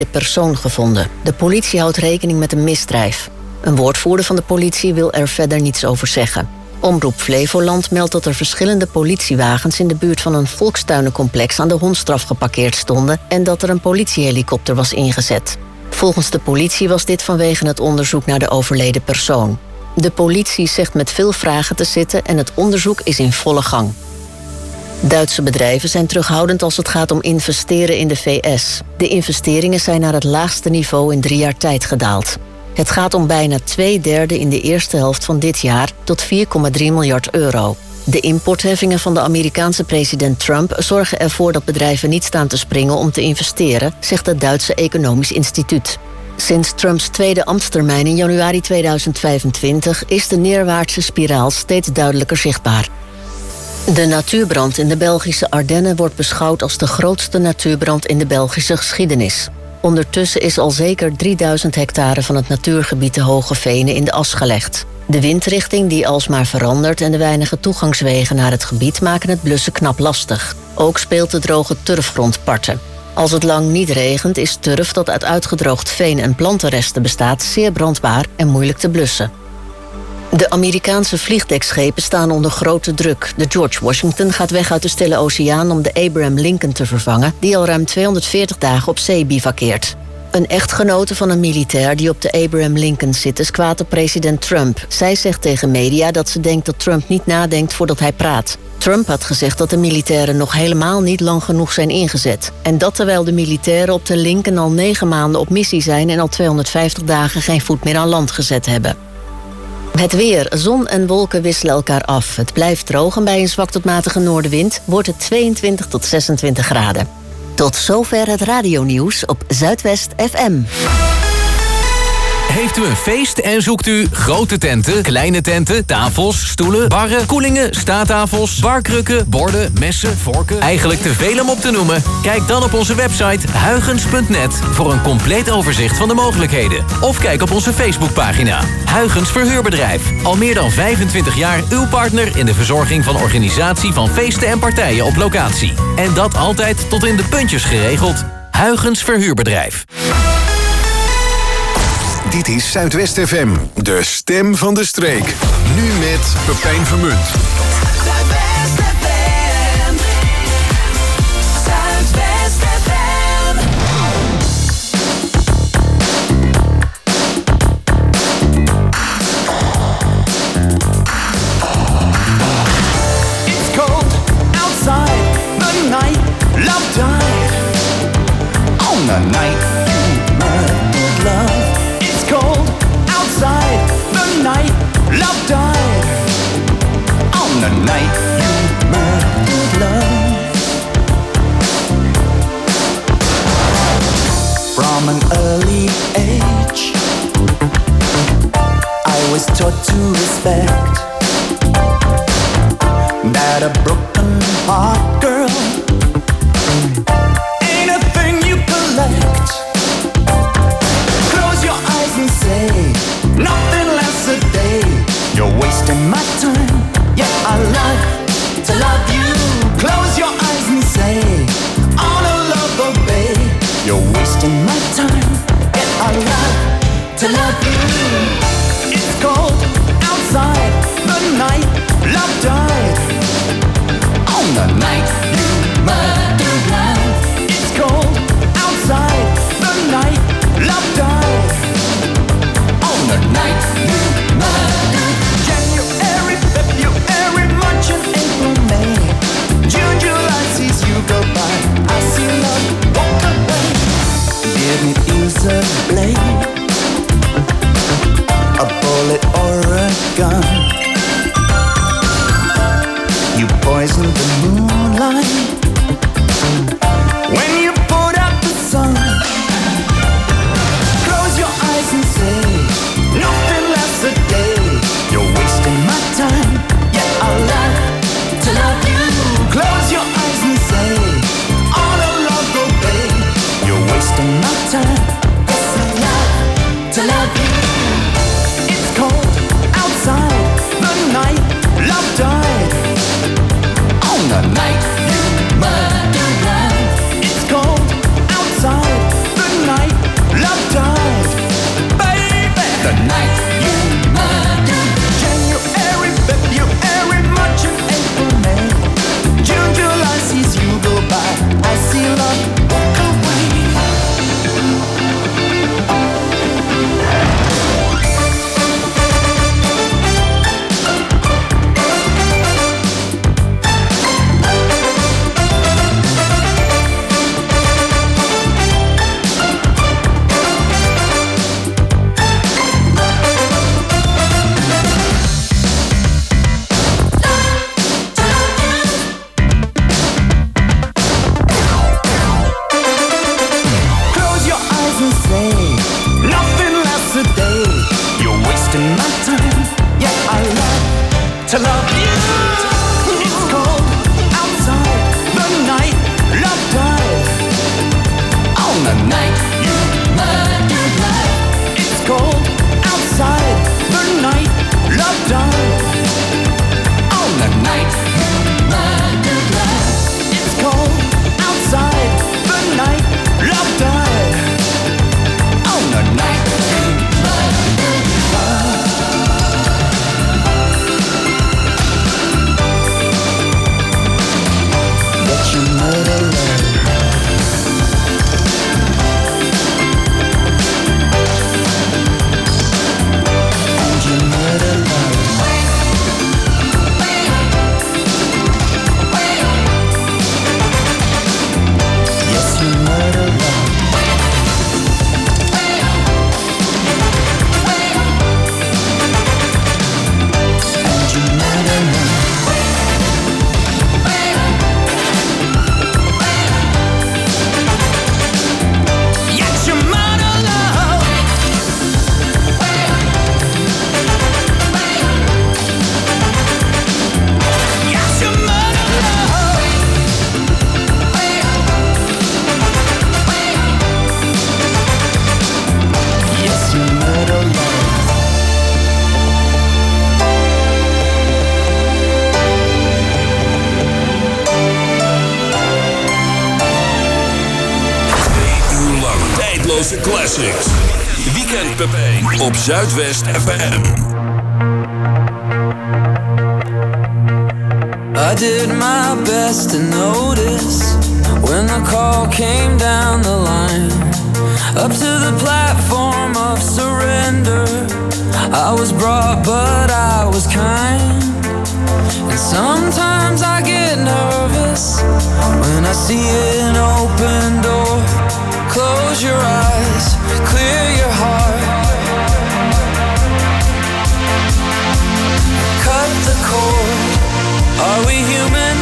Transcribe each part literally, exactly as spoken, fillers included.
persoon gevonden. De politie houdt rekening met een misdrijf. Een woordvoerder van de politie wil er verder niets over zeggen. Omroep Flevoland meldt dat er verschillende politiewagens in de buurt van een volkstuinencomplex aan de Hondstraf geparkeerd stonden en dat er een politiehelikopter was ingezet. Volgens de politie was dit vanwege het onderzoek naar de overleden persoon. De politie zegt met veel vragen te zitten en het onderzoek is in volle gang. Duitse bedrijven zijn terughoudend als het gaat om investeren in de V S. De investeringen zijn naar het laagste niveau in drie jaar tijd gedaald. Het gaat om bijna twee derde in de eerste helft van dit jaar tot vier komma drie miljard euro. De importheffingen van de Amerikaanse president Trump zorgen ervoor dat bedrijven niet staan te springen om te investeren, zegt het Duitse Economisch Instituut. Sinds Trumps tweede ambtstermijn in januari tweeduizend vijfentwintig is de neerwaartse spiraal steeds duidelijker zichtbaar. De natuurbrand in de Belgische Ardennen wordt beschouwd als de grootste natuurbrand in de Belgische geschiedenis. Ondertussen is al zeker drieduizend hectare van het natuurgebied de Hoge Venen in de as gelegd. De windrichting die alsmaar verandert en de weinige toegangswegen naar het gebied maken het blussen knap lastig. Ook speelt de droge turfgrond parten. Als het lang niet regent is turf dat uit uitgedroogd veen en plantenresten bestaat zeer brandbaar en moeilijk te blussen. De Amerikaanse vliegdekschepen staan onder grote druk. De George Washington gaat weg uit de Stille Oceaan om de Abraham Lincoln te vervangen, die al ruim tweehonderdveertig dagen op zee bivakkeert. Een echtgenote van een militair die op de Abraham Lincoln zit is kwaad op president Trump. Zij zegt tegen media dat ze denkt dat Trump niet nadenkt voordat hij praat. Trump had gezegd dat de militairen nog helemaal niet lang genoeg zijn ingezet. En dat terwijl de militairen op de Lincoln al negen maanden op missie zijn en al tweehonderdvijftig dagen geen voet meer aan land gezet hebben. Het weer. Zon en wolken wisselen elkaar af. Het blijft droog en bij een zwak tot matige noordenwind wordt het tweeëntwintig tot zesentwintig graden. Tot zover het radionieuws op Zuidwest F M. Heeft u een feest en zoekt u grote tenten, kleine tenten, tafels, stoelen, barren, koelingen, staattafels, barkrukken, borden, messen, vorken? Eigenlijk te veel om op te noemen? Kijk dan op onze website huygens punt net voor een compleet overzicht van de mogelijkheden. Of kijk op onze Facebookpagina. Huygens Verhuurbedrijf. Al meer dan vijfentwintig jaar uw partner in de verzorging van organisatie van feesten en partijen op locatie. En dat altijd tot in de puntjes geregeld. Huygens Verhuurbedrijf. Dit is Zuidwest F M, de stem van de streek. Nu met Pepijn Vermunt. Zuidwest F M. Zuidwest F M. It's cold outside, the night, love died. On the night you murdered love. Cold outside, the night love died. On the night you murdered love. From an early age, I was taught to respect that a broken heart girl ain't a thing you collect. Say nothing lasts a day. You're wasting my time. Yeah, I love to love you. Close your eyes and say, all the love obey. You're wasting my time. Yeah, I love to love you. It's cold outside, the night love died. On the night you murdered love. It's cold outside, the night love died. The night you murdered. January, February, March and April, May. June, July sees you go by. I see love walk away. Didn't use a blade, a bullet or a gun. You poisoned the moonlight when you put out the sun. Close your eyes and say, nothing lasts a day. You're wasting my time. Yeah, I love to love you. Close your eyes and say, all the love obey. You're wasting my time. Yes, I love and say nothing lasts a day. You're wasting my time. Yeah, I love to love you. It's cold outside the night. Love died on the night you murdered love. It's cold outside the night. Love died on the night you murdered love. It's cold outside the night. Love died on the night you murdered love. That you murder love. And you murder love. Yes, you murder love. And you murder love. Yes, you murder love. Yes, you murder love. Yes, you murder love. Twee uur lang tijdloze classics. Weekend Pepijn op Zuidwest F M. I did my best to notice when the call came down the line. Up to the platform of surrender, I was brought but I was kind. And sometimes I get nervous when I see an open door. Close your eyes, clear your heart. Cut the cord. Are we human?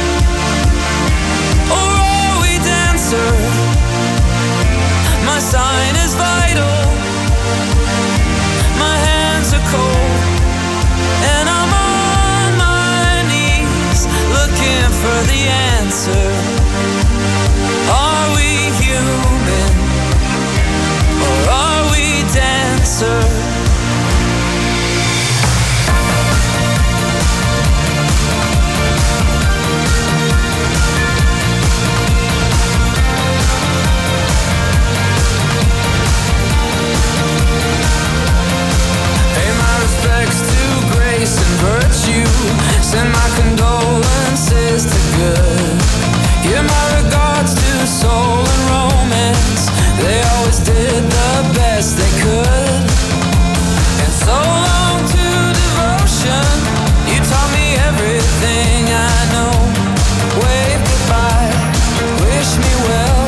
Or are we dancer? My sign is vital. My hands are cold. And I'm on my knees looking for the answer. Are we human? Or are we dancer? Virtue, send my condolences to good. Give my regards to soul and romance. They always did the best they could. And so long to devotion. You taught me everything I know. Wave goodbye, wish me well.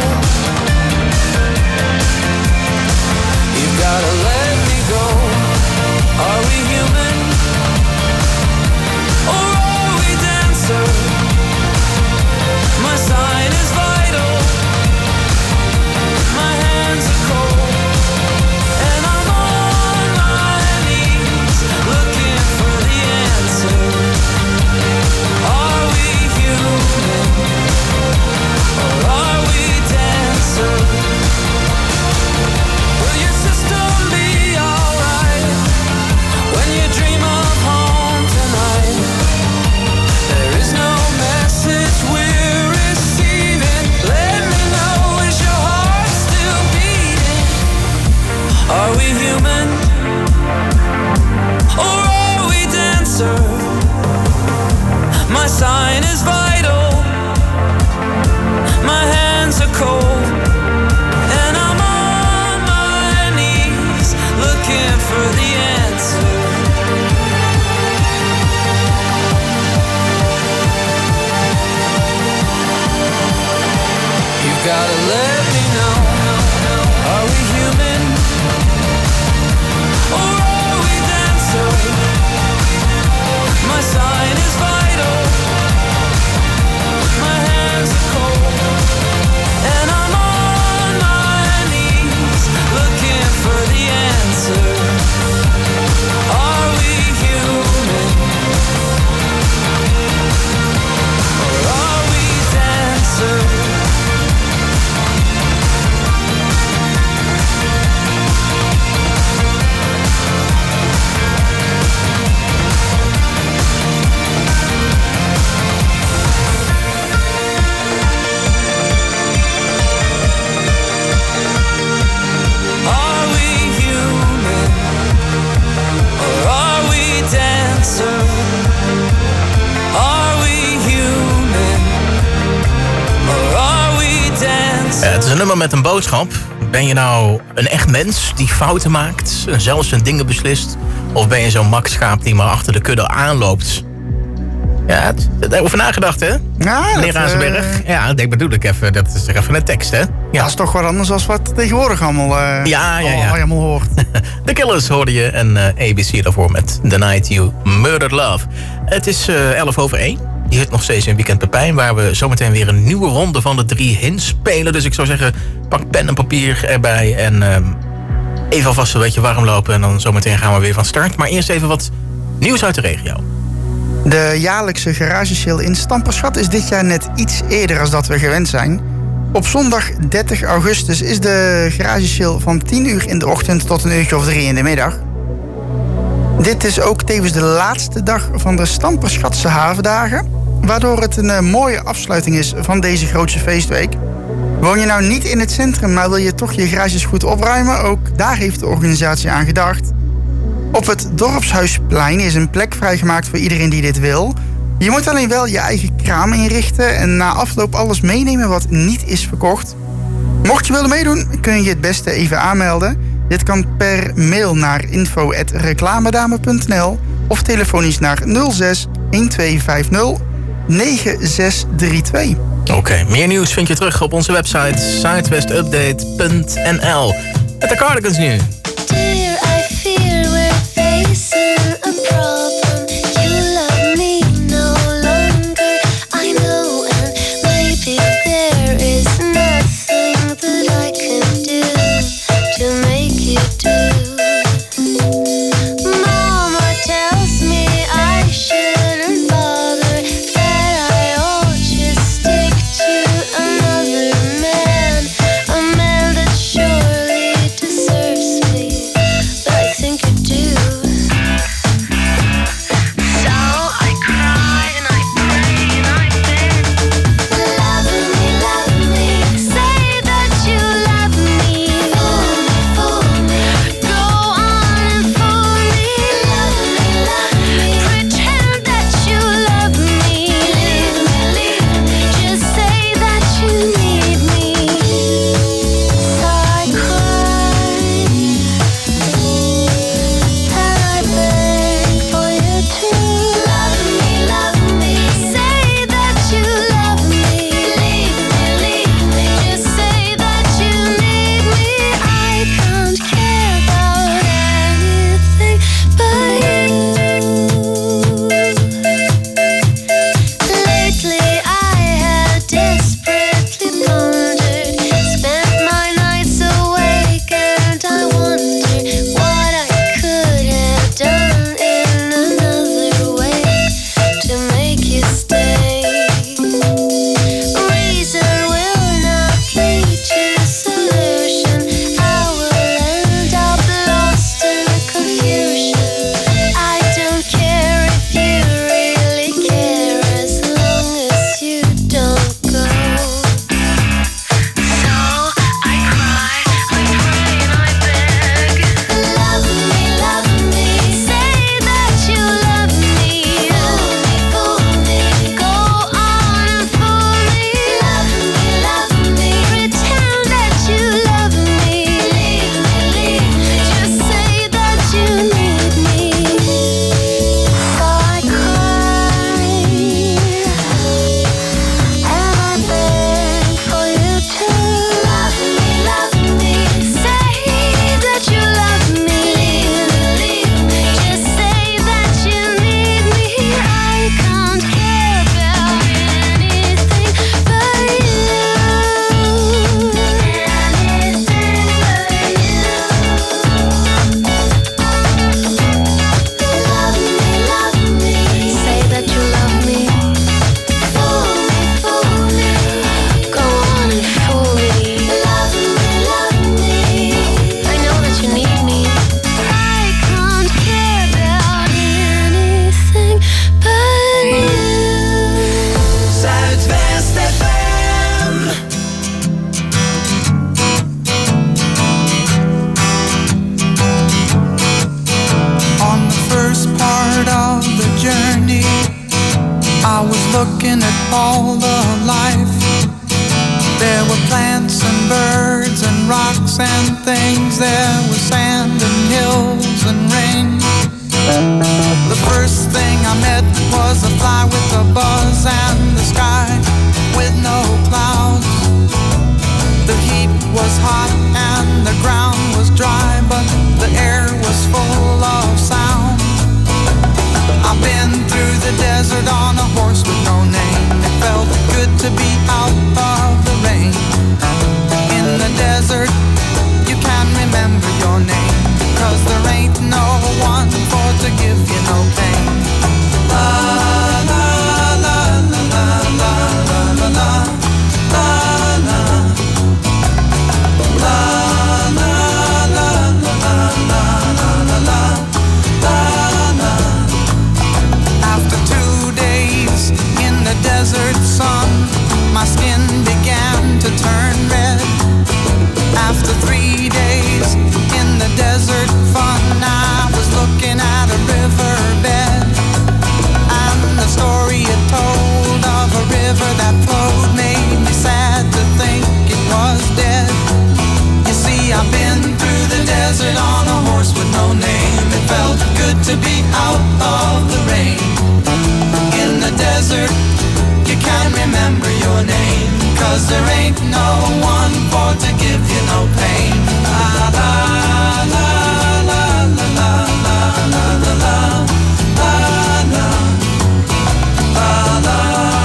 You've gotta let me go. Are we human? My sign is vital. My hands are cold. And I'm on my knees looking for the answer. Are we human? Or are we dancer? Will your system be alright when you dream of home tonight? There is no message we're receiving. Let me know, is your heart still beating? Are we human? Or are we dancer? My sign is vital. My hands are cold. And I'm on my knees looking for the answer. Gotta let me know. Are we human? Or are we dancer? My sign is vital. My hands are cold. And I'm on bellen met een boodschap. Ben je nou een echt mens die fouten maakt en zelfs zijn dingen beslist? Of ben je zo'n makschaap die maar achter de kudde aanloopt? Ja, het, het over nagedacht, hè? Ja, meneer Razenberg. Uh... Ja, dat bedoel ik even. Dat is er even een tekst, hè? Ja. Dat is toch wat anders dan wat tegenwoordig allemaal, uh, ja, ja, ja. al, allemaal hoort. The Killers hoorde je en uh, A B C daarvoor met The Night You Murdered Love. Het is uh, elf over één. Je zit nog steeds in Weekend Pepijn, waar we zometeen weer een nieuwe ronde van de drie hints spelen. Dus ik zou zeggen, pak pen en papier erbij en uh, even alvast een beetje warm lopen. En dan zometeen gaan we weer van start. Maar eerst even wat nieuws uit de regio. De jaarlijkse garagesale in Stamperschat is dit jaar net iets eerder als dat we gewend zijn. Op zondag dertig augustus is de garagesale van tien uur in de ochtend tot een uurtje of drie in de middag. Dit is ook tevens de laatste dag van de Stamperschatse havendagen, waardoor het een uh, mooie afsluiting is van deze grootste feestweek. Woon je nou niet in het centrum, maar wil je toch je garages goed opruimen? Ook daar heeft de organisatie aan gedacht. Op het Dorpshuisplein is een plek vrijgemaakt voor iedereen die dit wil. Je moet alleen wel je eigen kraam inrichten en na afloop alles meenemen wat niet is verkocht. Mocht je willen meedoen, kun je het beste even aanmelden. Dit kan per mail naar info at reclamedame punt n l of telefonisch naar nul zes een twee vijf nul negen zes drie twee. Oké, okay, meer nieuws vind je terug op onze website zuidwestupdate punt n l. Met de Cardigans nu. looking at all the life. There were plants and birds things, there was sand and hills and rain. The first thing I met was a fly with a buzz and the sky with no clouds. The heat was hot and the ground was dry, but the air was full of sound. I've been through the desert on a horse with no name. It felt good to be out of the rain. In the desert, you can remember your name, 'cause there ain't no one for to give you no pain. La la la la la la la la la la la la la la la la la. After two days in the desert sun, my skin began to turn red. After three days in the desert fun, I was looking at a riverbed, and the story it told of a river that flowed made me sad to think it was dead. You see, I've been through the desert on a horse with no name. It felt good to be out of the rain. In the desert, you can't remember your name, 'cause there ain't no one for to give you no pain. La la la la la la la la la la la la la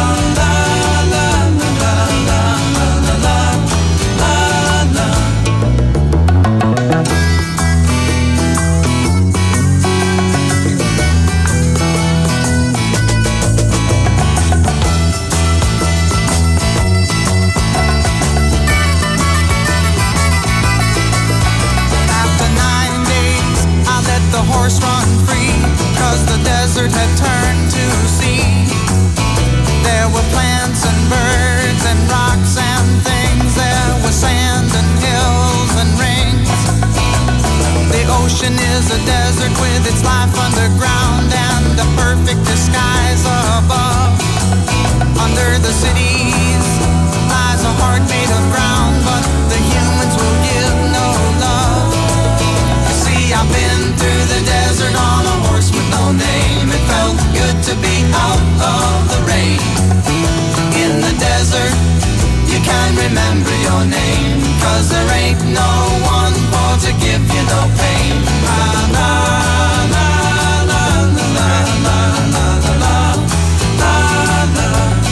run free, 'cause the desert had turned to sea. There were plants and birds and rocks and things. There was sand and hills and rings. The ocean is a desert with its life underground and a perfect disguise above. Under the cities lies a heart made of ground, but the humans will give no love. You see, I've been through the desert on a horse with no name. It felt good to be out of the rain. In the desert, you can't remember your name, 'cause there ain't no one for to give you no pain. La la la la la la la la la la la la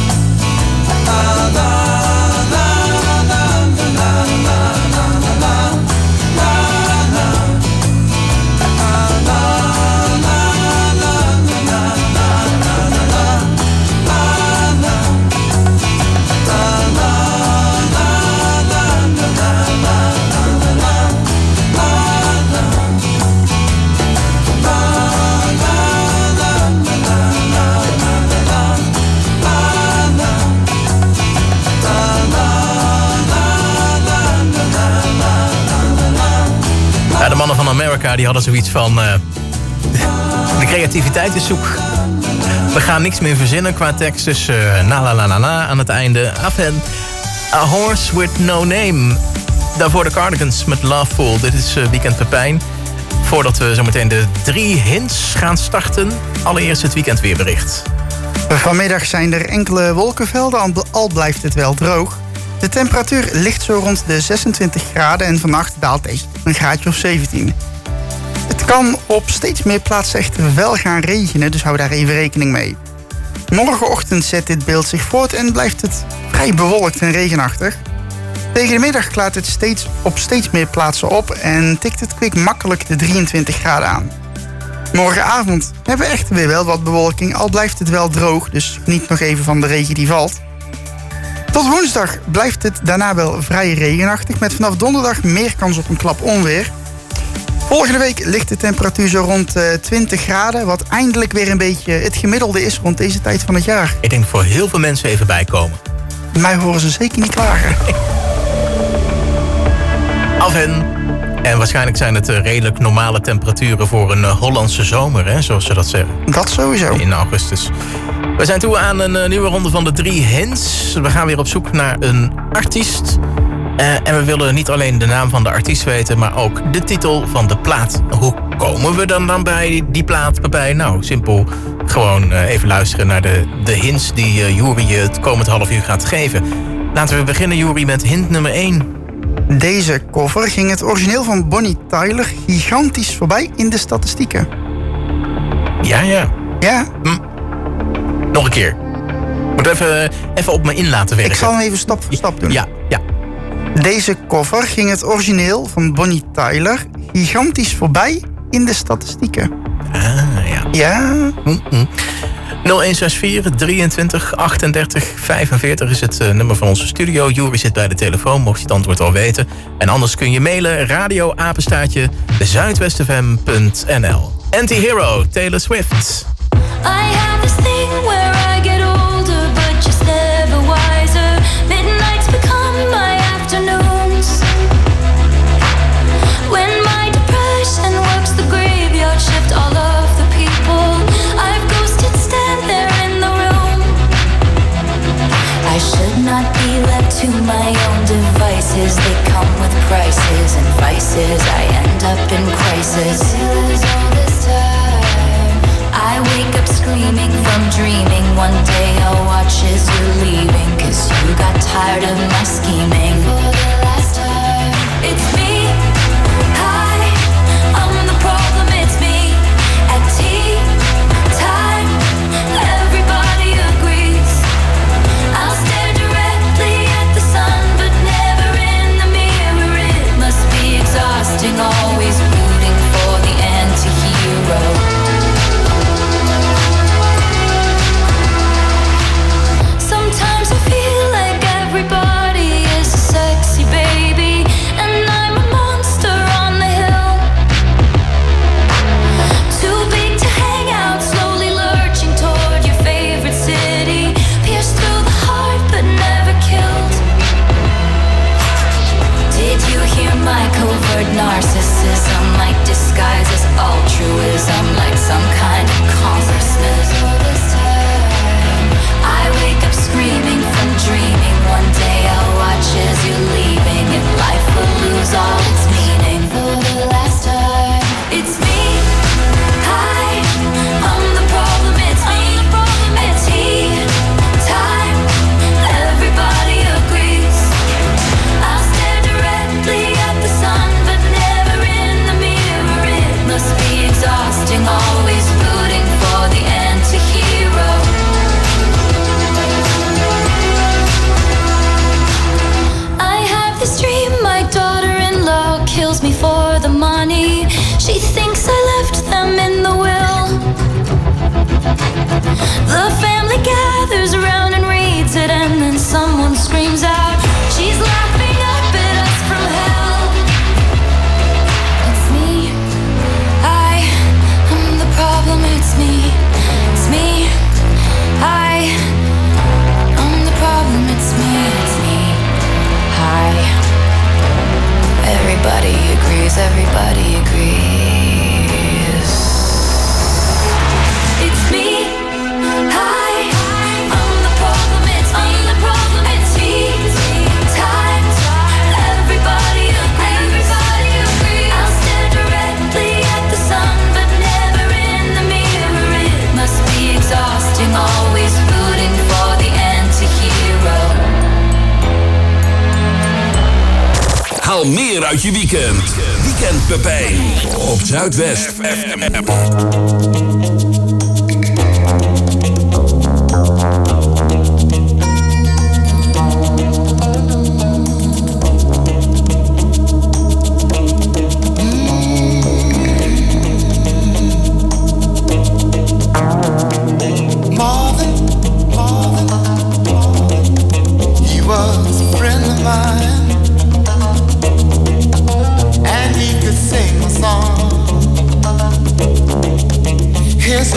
la De mannen van America die hadden zoiets van... Uh, de creativiteit is zoek. We gaan niks meer verzinnen qua tekst. Dus uh, na la la la la aan het einde. Afen. A Horse with No Name. Daarvoor de Cardigans met Loveful. Dit is uh, Weekend Pepijn. Voordat we zometeen de drie hints gaan starten. Allereerst het weekendweerbericht. Vanmiddag zijn er enkele wolkenvelden, al blijft het wel droog. De temperatuur ligt zo rond de zesentwintig graden en vannacht daalt deze tot een graadje of zeventien. Het kan op steeds meer plaatsen echter wel gaan regenen, dus hou daar even rekening mee. Morgenochtend zet dit beeld zich voort en blijft het vrij bewolkt en regenachtig. Tegen de middag klaart het steeds op steeds meer plaatsen op en tikt het kwik makkelijk de drieëntwintig graden aan. Morgenavond hebben we echter weer wel wat bewolking, al blijft het wel droog, dus geniet nog even van de regen die valt. Tot woensdag blijft het daarna wel vrij regenachtig, met vanaf donderdag meer kans op een klap onweer. Volgende week ligt de temperatuur zo rond uh, twintig graden, wat eindelijk weer een beetje het gemiddelde is rond deze tijd van het jaar. Ik denk voor heel veel mensen even bijkomen. Mij horen ze zeker niet klagen. Af en. En waarschijnlijk zijn het uh, redelijk normale temperaturen voor een uh, Hollandse zomer, hè, zoals ze dat zeggen. Dat sowieso. In augustus. We zijn toe aan een uh, nieuwe ronde van de drie hints. We gaan weer op zoek naar een artiest. Uh, en we willen niet alleen de naam van de artiest weten, maar ook de titel van de plaat. Hoe komen we dan, dan bij die plaat, Pepijn? Nou, simpel. Gewoon uh, even luisteren naar de, de hints die uh, Juri je het komend half uur gaat geven. Laten we beginnen, Juri, met hint nummer één. Deze cover ging het origineel van Bonnie Tyler gigantisch voorbij in de statistieken. Ja, ja. Ja. Hm. Nog een keer. Moet even, even op me in laten werken. Ik zal hem even stap voor stap doen. Ja, ja. Deze cover ging het origineel van Bonnie Tyler gigantisch voorbij in de statistieken. Ah, ja. Ja. Mm-mm. nul een zes vier drieëntwintig achtendertig vijfenveertig is het uh, nummer van onze studio. Juri zit bij de telefoon, mocht je het antwoord al weten. En anders kun je mailen radioapenstaartje zuidwestfm punt n l. Anti-Hero, Taylor Swift. I have this thing where I get older, but just never wiser. Midnights become my afternoons. When my depression works the graveyard shift, all of the people I've ghosted stand there in the room. I should not be left to my own devices. They come with prices and vices. I end up in crisis. All this time I wake up screaming from dreaming. One day I'll watch as you're leaving, 'cause you got tired of my scheming. For the last time, it's me. Hi, I'm the problem, it's me. At tea time, everybody agrees. I'll stare directly at the sun, but never in the mirror. It must be exhausting, always rooting for the anti-hero. Sometimes I feel like everybody is a sexy baby, and I'm a monster on the hill. Too big to hang out, slowly lurching toward your favorite city. Pierced through the heart, but never killed. Did you hear my covert narcissism? Like disguise as altruism, like some kind of consciousness. All this time I wake up screaming from dreaming. One day I'll watch as you're leaving, and life will lose all its meaning. For the last time, it's me. Hi, I'm the problem, it's me. At tea time, everybody agrees. I'll stare directly at the sun, but never in the mirror. It must be exhausting, always rooting for the anti-hero. I have this dream, my daughter-in-law kills me for the money. She thinks I left them in the will. The family gathers around and reads it, and then someone screams out, she's laughing up at us from hell. It's me. I am the problem, it's me. It's me. I am the problem, it's me. It's me. Hi. Everybody agrees, everybody agrees. It's me. Hi. I'm the problem, it's me. I'm the problem, it's me. Time. Everybody agrees. Everybody agrees. I'll stare directly at the sun, but never in the mirror. It must be exhausting, always rooting for the anti-hero. Haal meer uit je weekend. Weekend Pepijn op Zuidwest F M. Marvin, Marvin, he was a friend of mine, and he could sing a song. His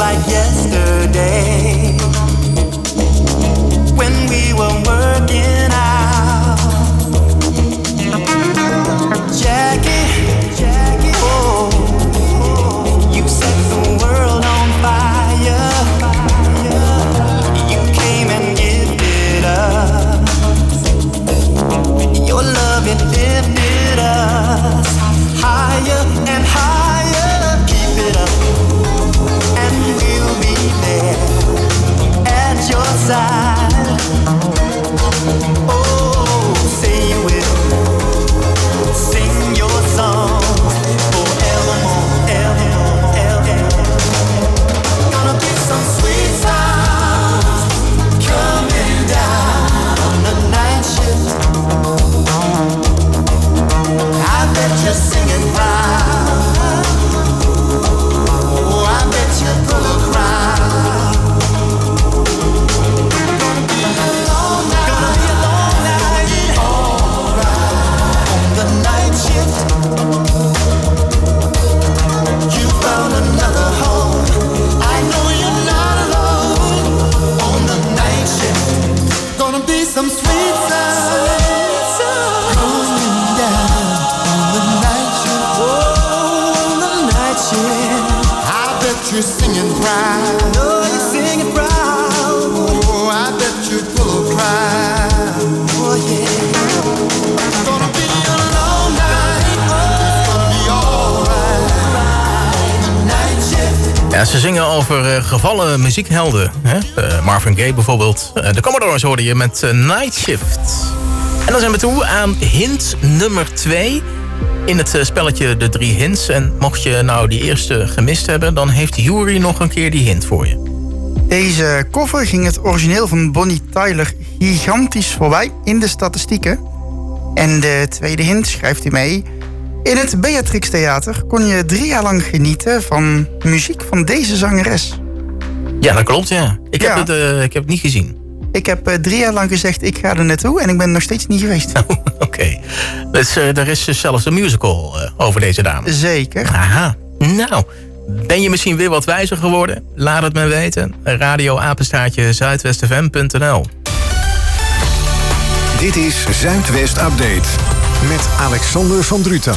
like yesterday when we were working out. Jackie, Jackie, oh, you set the world on fire. You came and gifted us your love, it lifted us higher and higher. Keep it up, and we'll be there at your side. Oh, say you will sing your song forevermore, evermore, evermore. Gonna be some sweet sounds coming down on the night shift. I bet you're singing proud. Oh, I bet you're full of crowd. Gonna be a long night, gonna be a long night. Alright, on the night shift. You found another home. I know you're not alone. On the night shift, gonna be some sweet sounds going down on the night shift. Oh, on the night shift. I bet you're singing proud. Oh, you're singing proud. Oh, I bet you're full of pride. Oh, yeah. Gonna be a long night. Oh, it's gonna be alright on the night shift. Ja, ze zingen over uh, gevallen muziekhelden. Hè? Uh, Marvin Gaye bijvoorbeeld. Uh, de Commodores hoorde je met uh, Night Shift. En dan zijn we toe aan hint nummer twee in het uh, spelletje De Drie Hints. En mocht je nou die eerste gemist hebben, dan heeft Jury nog een keer die hint voor je. Deze cover ging het origineel van Bonnie Tyler gigantisch voorbij in de statistieken. En de tweede hint schrijft u mee. In het Beatrix Theater kon je drie jaar lang genieten van muziek van deze zangeres. Ja, dat klopt, ja. Ik heb, Ja. Het, uh, ik heb het niet gezien. Ik heb uh, drie jaar lang gezegd, ik ga er naartoe en ik ben nog steeds niet geweest. Oké. Okay. Dus uh, er is dus zelfs een musical uh, over deze dame. Zeker. Aha. Nou, ben je misschien weer wat wijzer geworden? Laat het me weten. Radio apenstaartje zuidwest f m punt n l. Dit is Zuidwest Update met Alexander van Druten.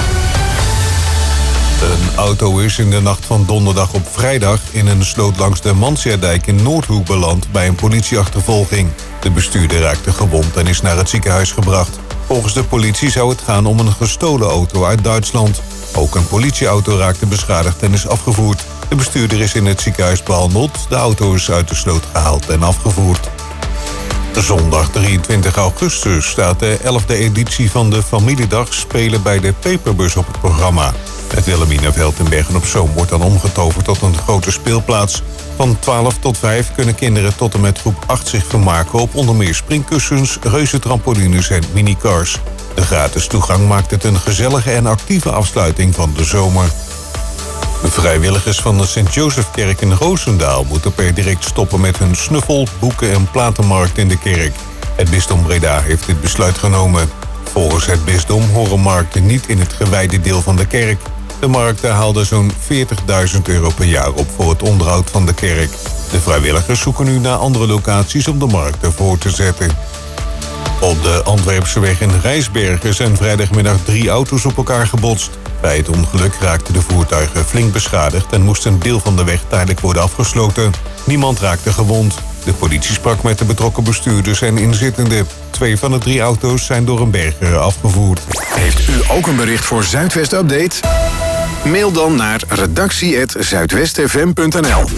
Een auto is in de nacht van donderdag op vrijdag in een sloot langs de Mansiadijk in Noordhoek beland bij een politieachtervolging. De bestuurder raakte gewond en is naar het ziekenhuis gebracht. Volgens de politie zou het gaan om een gestolen auto uit Duitsland. Ook een politieauto raakte beschadigd en is afgevoerd. De bestuurder is in het ziekenhuis behandeld. De auto is uit de sloot gehaald en afgevoerd. Zondag drieëntwintig augustus staat de elfde editie van de Familiedag Spelen bij de Peperbus op het programma. Het Wilhelminaveld in Bergen-op-Zoom wordt dan omgetoverd tot een grote speelplaats. Van twaalf tot vijf kunnen kinderen tot en met groep acht zich vermaken op onder meer springkussens, reuzentrampolines en minicars. De gratis toegang maakt het een gezellige en actieve afsluiting van de zomer. De vrijwilligers van de Sint-Josefkerk in Roosendaal moeten per direct stoppen met hun snuffel, boeken en platenmarkt in de kerk. Het bisdom Breda heeft dit besluit genomen. Volgens het bisdom horen markten niet in het gewijde deel van de kerk. De markten haalden zo'n veertigduizend euro per jaar op voor het onderhoud van de kerk. De vrijwilligers zoeken nu naar andere locaties om de markten voor te zetten. Op de Antwerpseweg in Rijsbergen zijn vrijdagmiddag drie auto's op elkaar gebotst. Bij het ongeluk raakten de voertuigen flink beschadigd en moest een deel van de weg tijdelijk worden afgesloten. Niemand raakte gewond. De politie sprak met de betrokken bestuurders en inzittenden. Twee van de drie auto's zijn door een berger afgevoerd. Heeft u ook een bericht voor Zuidwest Update? Mail dan naar redactie apenstaartje zuidwest f m punt n l.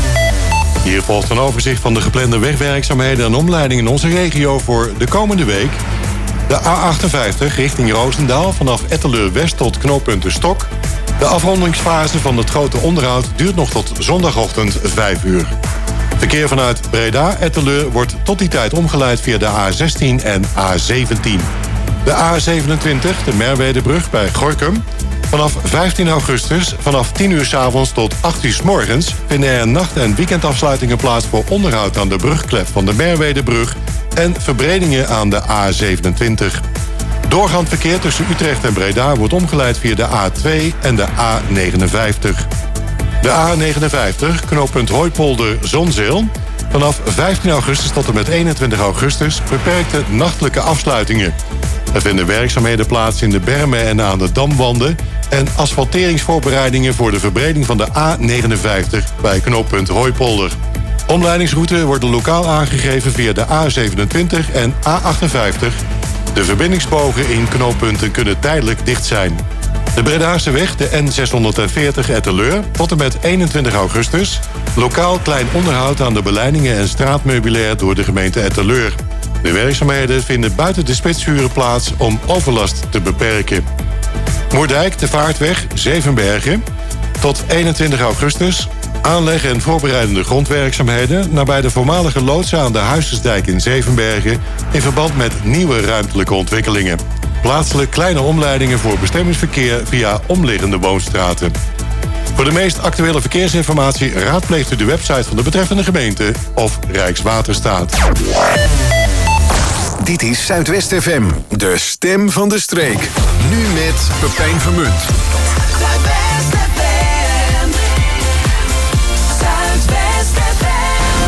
Hier volgt een overzicht van de geplande wegwerkzaamheden en omleidingen in onze regio voor de komende week. De A achtenvijftig richting Roosendaal vanaf Etteleur-West tot knooppunt De Stok. De afrondingsfase van het grote onderhoud duurt nog tot zondagochtend vijf uur. Verkeer vanuit Breda-Etteleur wordt tot die tijd omgeleid via de A zestien en A zeventien. De A zevenentwintig, de Merwedebrug bij Gorinchem. Vanaf vijftien augustus, vanaf tien uur 's avonds tot acht uur 's morgens... vinden er nacht- en weekendafsluitingen plaats voor onderhoud aan de brugklep van de Merwedebrug... en verbredingen aan de A zevenentwintig. Doorgaand verkeer tussen Utrecht en Breda wordt omgeleid via de A twee en de A negenenvijftig. De A negenenvijftig, knooppunt Hooipolder Zonzeel. Vanaf vijftien augustus tot en met eenentwintig augustus beperkte nachtelijke afsluitingen. Er vinden werkzaamheden plaats in de bermen en aan de damwanden en asfalteringsvoorbereidingen voor de verbreding van de A negenenvijftig bij knooppunt Hooipolder. Omleidingsroute worden lokaal aangegeven via de A zevenentwintig en A achtenvijftig. De verbindingsbogen in knooppunten kunnen tijdelijk dicht zijn. De Bredaarse weg, de N zeshonderdveertig Etteleur, tot en met eenentwintig augustus. Lokaal klein onderhoud aan de beleidingen en straatmeubilair door de gemeente Etteleur. De werkzaamheden vinden buiten de spitsuren plaats om overlast te beperken. Moerdijk, de Vaartweg, Zevenbergen. Tot eenentwintig augustus. Aanleg en voorbereidende grondwerkzaamheden nabij de voormalige loods aan de Huisjesdijk in Zevenbergen in verband met nieuwe ruimtelijke ontwikkelingen. Plaatselijk kleine omleidingen voor bestemmingsverkeer via omliggende woonstraten. Voor de meest actuele verkeersinformatie raadpleegt u de website van de betreffende gemeente of Rijkswaterstaat. Dit is Zuidwest F M, de stem van de streek. Nu met Pepijn Vermunt. Zuidwest F M. Zuidwest F M.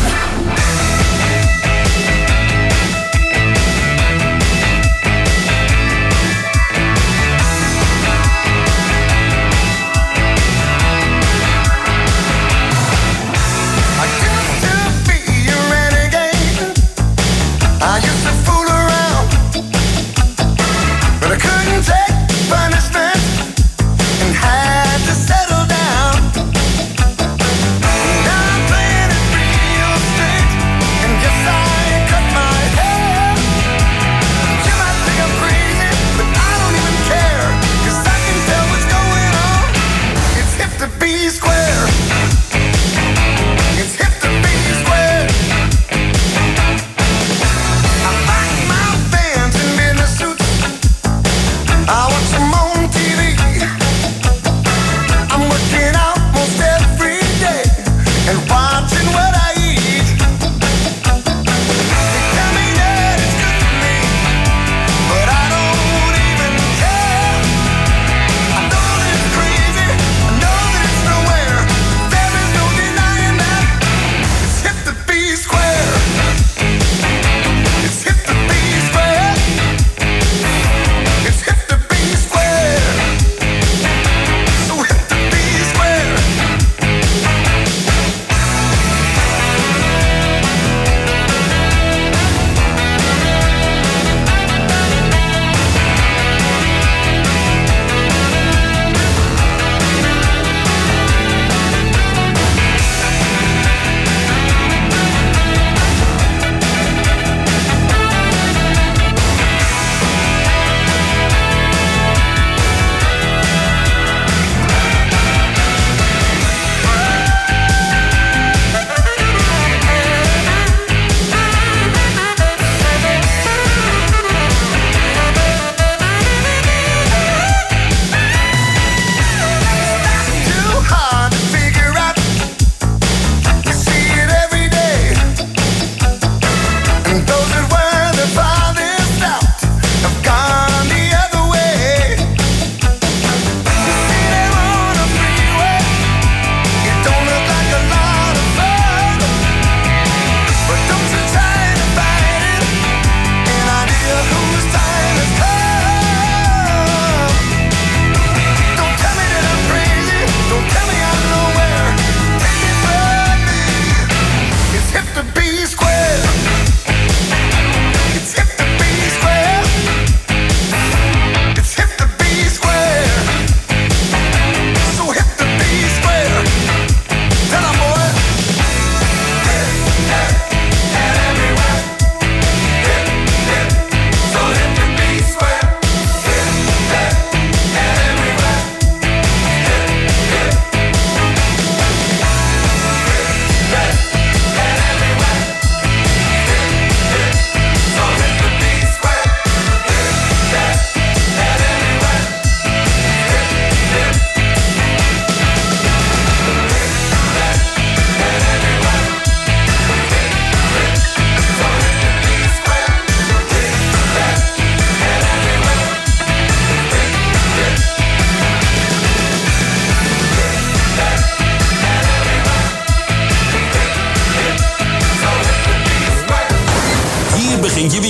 I used to fool around, but I couldn't take punishment.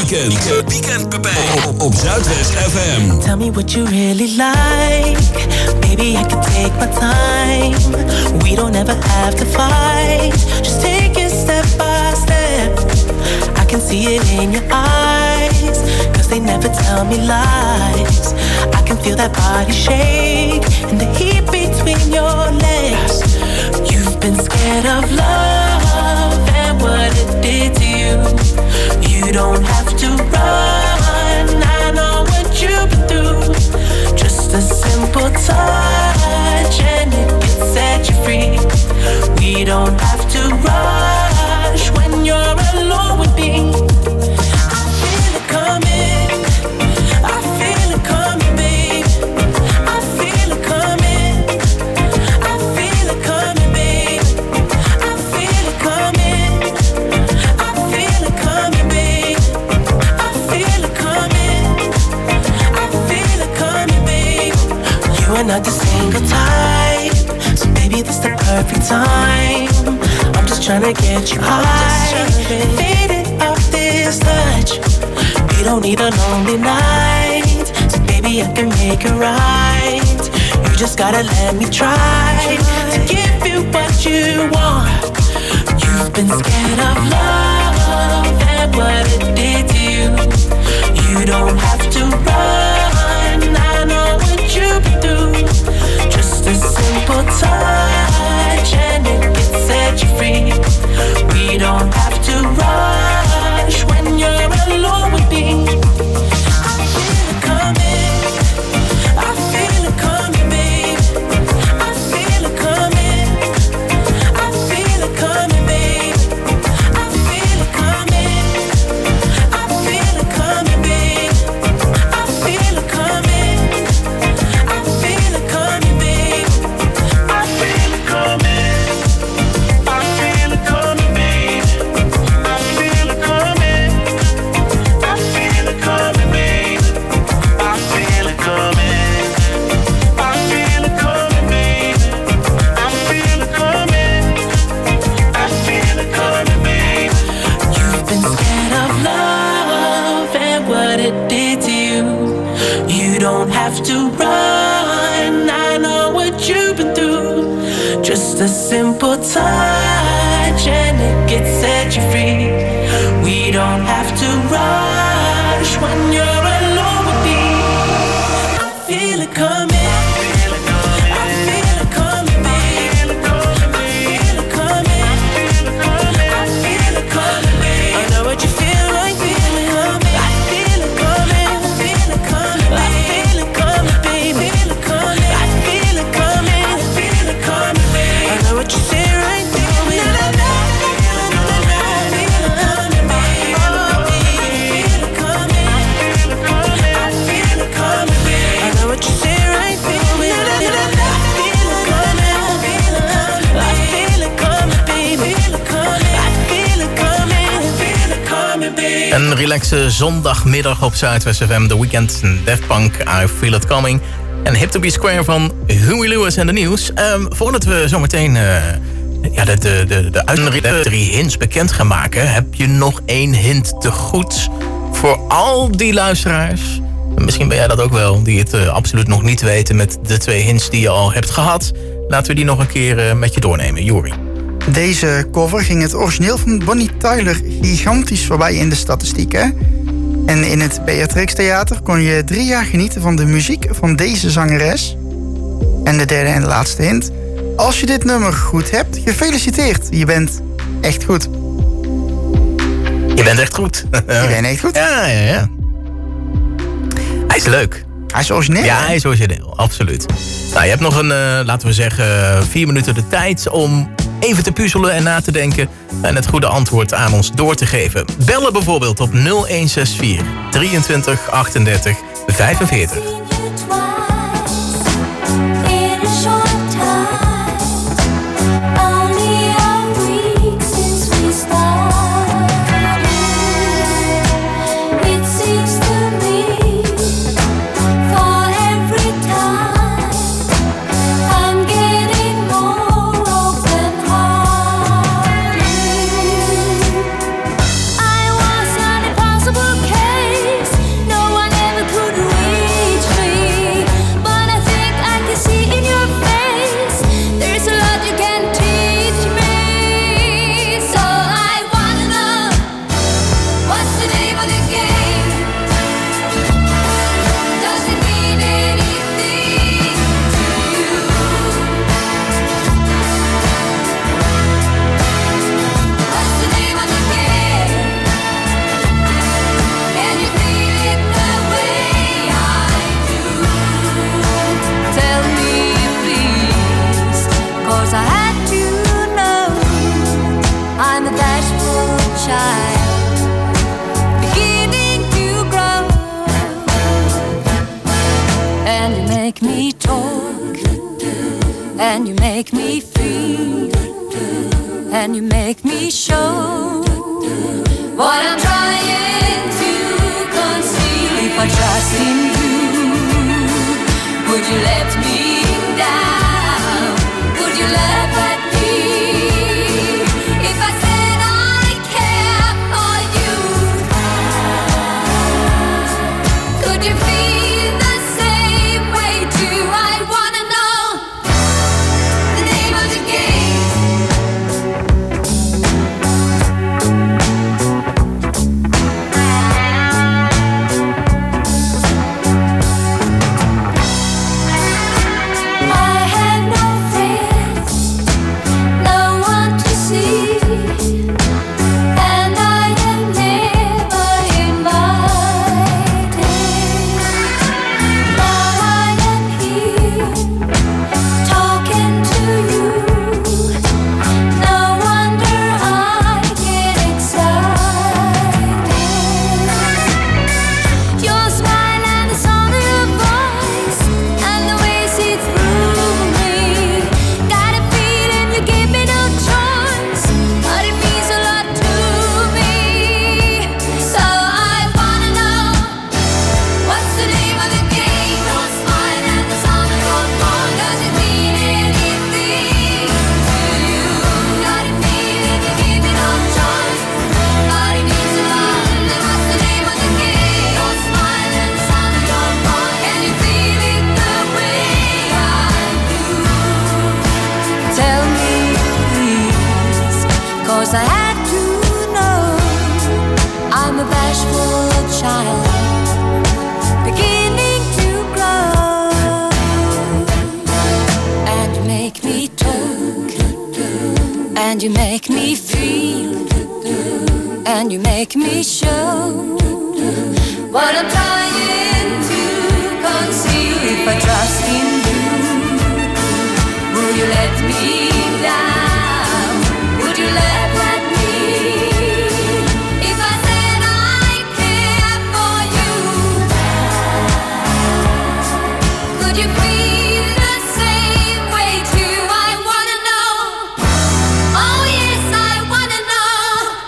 weekend. Weekend Pepijn op, op Zuidwest F M. Tell me what you really like. Maybe I can take my time. We don't ever have to fight. Just take it step by step. I can see it in your eyes, cause they never tell me lies. I can feel that body shake and the heat between your legs. You've been scared of love and what it did to you. You don't have to run, I know what you've been through. Just a simple touch and it can set you free. We don't have to rush when you're alone with me. I feel it coming, I feel it coming, babe. I feel it coming, I feel it coming, babe. I feel it coming, I feel it coming, babe. I feel it coming, I feel it coming, babe. You are not the single type, so baby this the perfect time. I'm just tryna get you high, faded off this touch. We don't need a lonely night, so baby I can make it right. You just gotta let me try to give you what you want. You've been scared of love and what it did to you. You don't have to run, I know what you've been through. Just a simple touch and it can set you free. We don't have to rush when you're alone with me. I feel it coming, I feel it coming, babe. I feel it coming, I feel it coming, babe. I feel it coming, I feel it coming, babe. I feel it coming, I feel it coming, babe. I feel it coming, I feel it coming, babe. I feel it coming, I feel it coming, babe. I feel it coming, I feel it coming, babe. I feel it coming, I feel it coming, babe. You've been scared of love and what it did to you. You don't have to run, I know what you've been through. Just a simple touch and it gets set you free. We don't have to rush when you're alone with me. I feel it coming, I feel it coming, I feel it coming, babe. I feel it coming, I feel it coming, babe. I know what you feel like, feel it coming. I feel it coming, I feel it coming, I feel it coming, babe. I feel it coming, I feel it coming, I feel it coming, babe. I know what you feel right, baby. Een relaxe zondagmiddag op Zuidwest F M. The Weeknd, Daft Punk, I Feel It Coming. En Hip to Be Square van Huey Lewis en de nieuws. Um, voordat we zometeen uh, ja, de, de, de, de, uit- de drie hints bekend gaan maken... heb je nog één hint te goed voor al die luisteraars. Misschien ben jij dat ook wel, die het uh, absoluut nog niet weten... met de twee hints die je al hebt gehad. Laten we die nog een keer uh, met je doornemen. Jori. Deze cover ging het origineel van Bonnie Tyler gigantisch voorbij in de statistieken. En in het Beatrix Theater kon je drie jaar genieten van de muziek van deze zangeres. En de derde en de laatste hint. Als je dit nummer goed hebt, gefeliciteerd. Je bent echt goed. Je bent echt goed. Je bent echt goed? Ja, ja, ja. Hij is leuk. Hij is origineel? Ja, hij is origineel, absoluut. Nou, je hebt nog een, uh, laten we zeggen, vier minuten de tijd om even te puzzelen en na te denken en het goede antwoord aan ons door te geven. Bellen bijvoorbeeld op nul een zes vier, drieëntwintig, achtendertig, vijfenveertig. I was an impossible case. child, beginning to grow. And you make me talk, and you make me feel, and you make me show what I'm trying to conceal. If I trust in you, would you let me down? Would you laugh at me if I said I care for you? Could you feel the same way too? I wanna know the name of the game. I have no friends, no one to see, and I am never invited. Now I am here, talking to you. No wonder I get excited. Your smile and the sound of your voice, and the way you see through me. Got a feeling you give me no choice, but it means a lot to me. So I wanna know, what's the name of the game? Your smile and the sound of your voice, does it mean anything to you? Got a feeling you give me no choice, but it means a lot. Then what's the name of the game? Your smile and the sound of your voice, can you feel it the way I do? Tell me please, 'cause I had to know. I'm a bashful child, beginning to grow. And you make me talk, and you make me feel, and you make me show what I'm trying to conceal. If I trust in you, will you let me down? Would you laugh at me if I said I care for you? Could you feel the same way too? I wanna know. Oh yes, I wanna know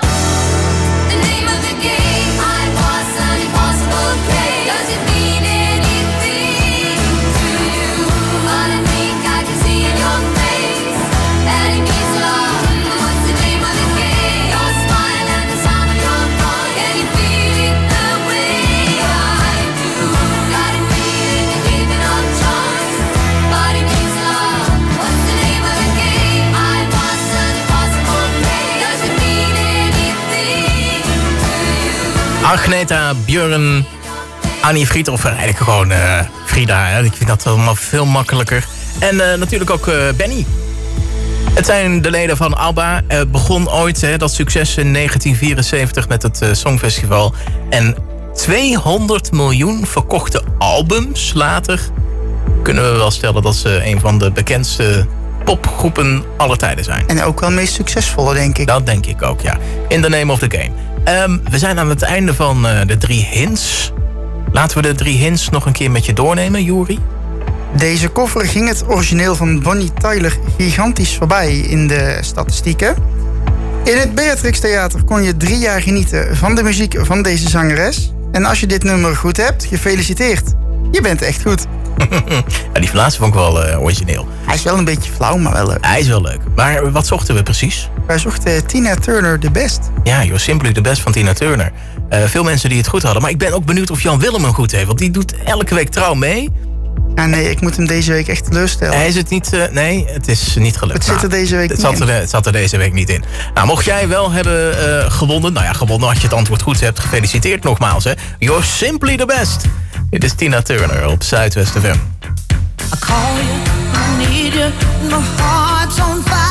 the name of the game. I was an impossible play. Does it mean anything to you? But I think I can see in your face that it means a lot. What's the name of the game? Your smile and the sound of your voice, can you feel it the way I do? Got a feeling you give me no choice, but it means a lot. What's the name of the game? I was an impossible play. Does it mean anything to you? Agneta, Björn, Annie Fried, of eigenlijk gewoon eh, Frida. Hè? Ik vind dat allemaal veel makkelijker. En eh, natuurlijk ook eh, Benny. Het zijn de leden van ABBA. Het begon ooit, hè, dat succes in negentien vierenzeventig met het eh, Songfestival. En tweehonderd miljoen verkochte albums later kunnen we wel stellen dat ze een van de bekendste popgroepen aller tijden zijn. En ook wel het meest succesvolle, denk ik. Dat denk ik ook, ja. In the name of the game. Ehm, we zijn aan het einde van uh, de drie hints. Laten we de drie hints nog een keer met je doornemen, Juri. Deze cover ging het origineel van Bonnie Tyler gigantisch voorbij in de statistieken. In het Beatrix Theater kon je drie jaar genieten van de muziek van deze zangeres. En als je dit nummer goed hebt, gefeliciteerd. Je bent echt goed. Ja, die laatste vond ik wel uh, origineel. Hij is wel een beetje flauw, maar wel leuk. Hij is wel leuk. Maar wat zochten we precies? Wij zochten Tina Turner de best. Ja, You're Simply the Best van Tina Turner. Uh, veel mensen die het goed hadden. Maar ik ben ook benieuwd of Jan Willem hem goed heeft. Want die doet elke week trouw mee. Ja, nee, ik moet hem deze week echt teleurstellen. Hij is het niet... Uh, nee, het is niet gelukt. Het zit er deze week het niet zat er, in. Het zat er deze week niet in. Nou, mocht jij wel hebben uh, gewonnen... Nou ja, gewonnen als je het antwoord goed hebt. Gefeliciteerd nogmaals, hè. You're Simply the Best. Dit is Tina Turner op Zuidwest F M. I call you, I need you, my heart's on fire.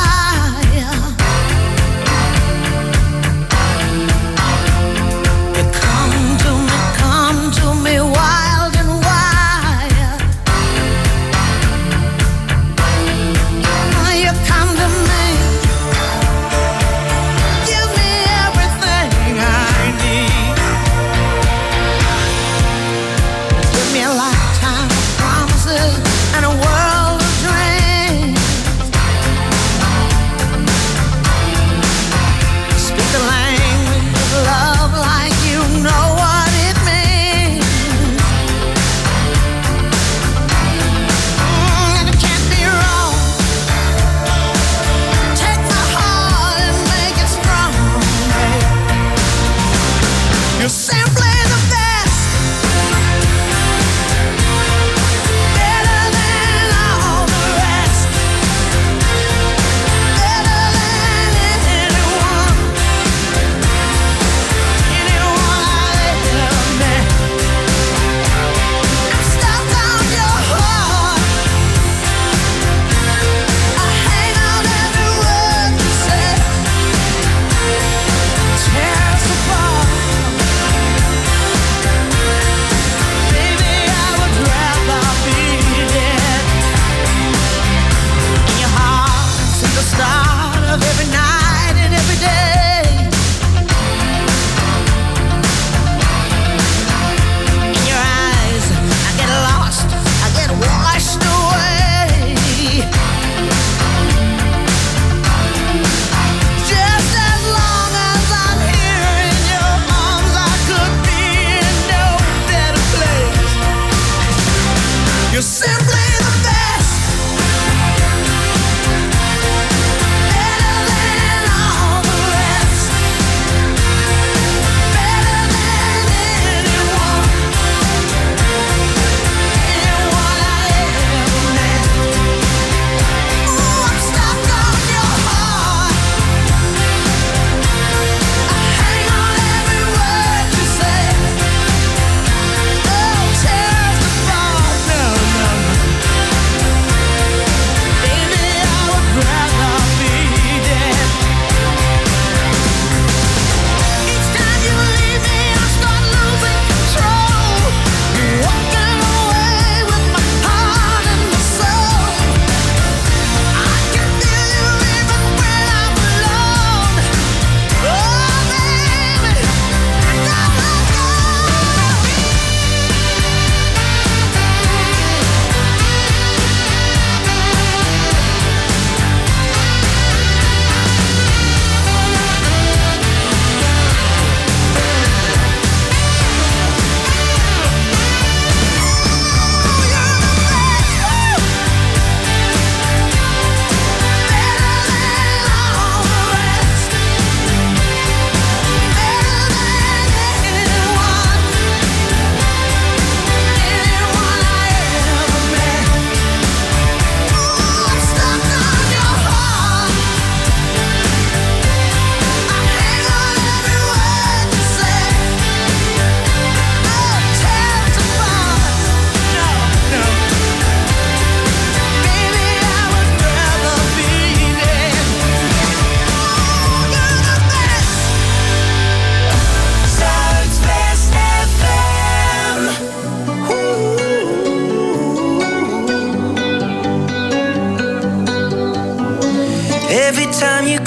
You come to me, come to me wild and wild. You come to me, give me everything.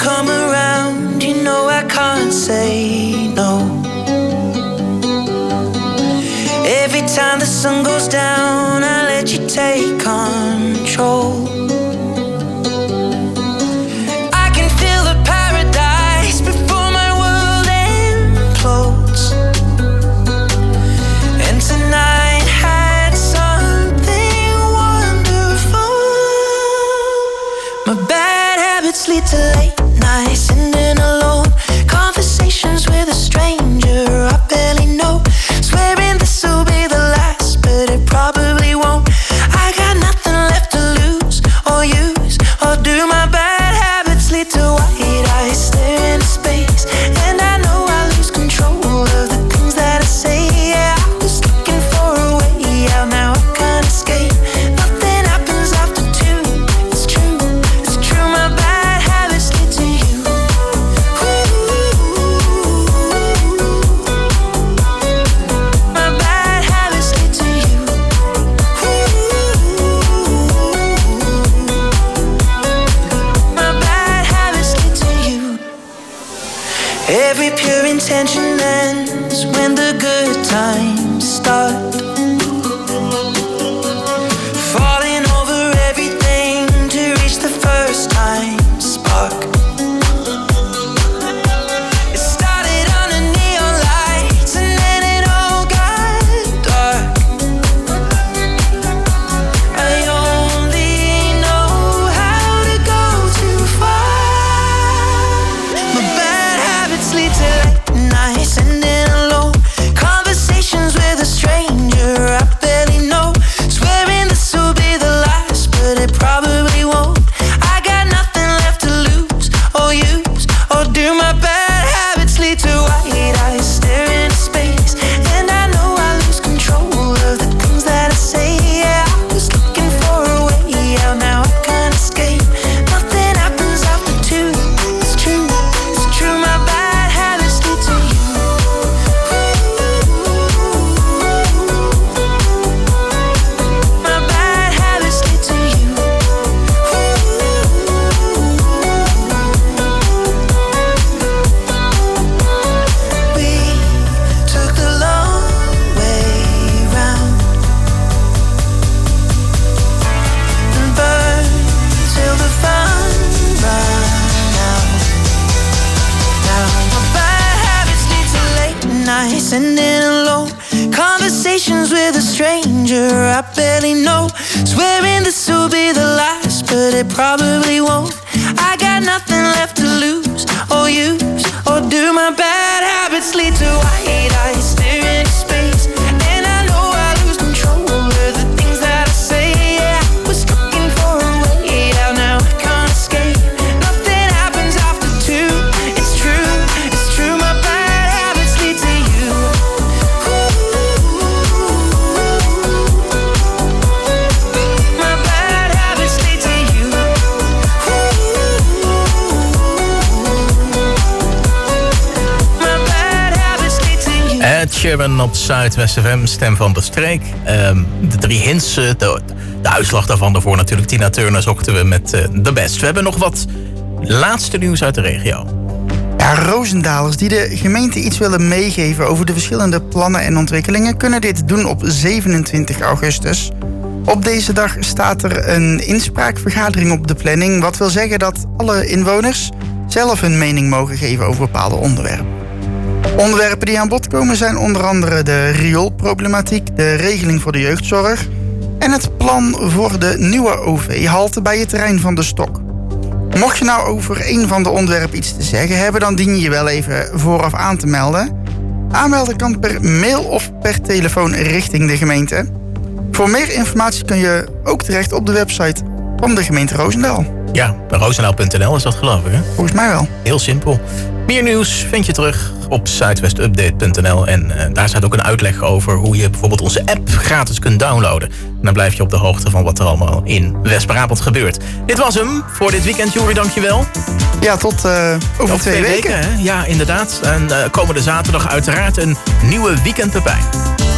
come around, you know I can't say no. Every time the sun goes down, I let you take control. I can feel the paradise before my world implodes. And tonight had something wonderful. My bad habits lead to late nights, sitting alone. Conversations with a stranger I barely know. Swearing this will be the last, but it probably won't. I got nothing left to lose or use, or do my bad habits lead to white eyes stare into space? And I know I lose control of the things that I say. Yeah, I was looking for a way out, now I can't escape. Nothing happens after two. It's true, it's true. My bad habits lead to you. My bad habits lead to you. My bad habits lead to you. Every pure intention ends when the good times start. Falling over everything to reach the first time spark. It started under neon lights and then it all got dark. I only know how to go too far. My bad habits lead to late nights, sitting alone. Conversations with a stranger I barely know. Swearing this will be the last, but it probably won't. I got nothing left to lose or use, or do. My bad habits lead to white eyes stare into space. And I know I lose control of the things that I say. Yeah, I was looking for a way out, now I can't escape. Nothing happens after two. It's true, it's true. My bad habits lead to you. My bad habits lead to you. We took the long way round and burned till the fun ran out. Now my bad habits lead to late nights, sitting alone. Conversations with a stranger I barely know. Swearing this will be the last, but it probably won't. I got nothing left to lose or use, or do. My bad habits lead to white eyes stare into space. And I know I lose control of the things that I say. Yeah, I was looking for a way out, now I can't escape. Nothing happens after two. It's true, it's true. My bad habits lead to you. My bad habits lead to you. My bad habits lead to you. Ed Sheeran op Zuidwest F M, stem van de streek. Um, de drie hints, uh, de, de uitslag daarvan daarvoor natuurlijk. Tina Turner zochten we met uh, de best. We hebben nog wat laatste nieuws uit de regio. Ja, Roosendalers die de gemeente iets willen meegeven over de verschillende plannen en ontwikkelingen kunnen dit doen op zevenentwintig augustus. Op deze dag staat er een inspraakvergadering op de planning, wat wil zeggen dat alle inwoners zelf hun mening mogen geven over bepaalde onderwerpen. Onderwerpen die aan bod komen zijn onder andere de rioolproblematiek, de regeling voor de jeugdzorg en het plan voor de nieuwe O V-halte bij het terrein van de Stok. Mocht je nou over een van de onderwerpen iets te zeggen hebben, dan dien je je wel even vooraf aan te melden. Aanmelden kan per mail of per telefoon richting de gemeente. Voor meer informatie kun je ook terecht op de website van de gemeente Roosendaal. Ja, roosendaal punt n l is dat geloof ik, hè? Volgens mij wel. Heel simpel. Meer nieuws vind je terug op zuidwestupdate punt n l. En uh, daar staat ook een uitleg over hoe je bijvoorbeeld onze app gratis kunt downloaden. En dan blijf je op de hoogte van wat er allemaal in West-Brabant gebeurt. Dit was hem voor dit weekend, Joeri, dankjewel. Ja, tot uh, over tot twee, twee weken. weken hè? Ja, inderdaad. En uh, komende zaterdag uiteraard een nieuwe Weekend Pepijn.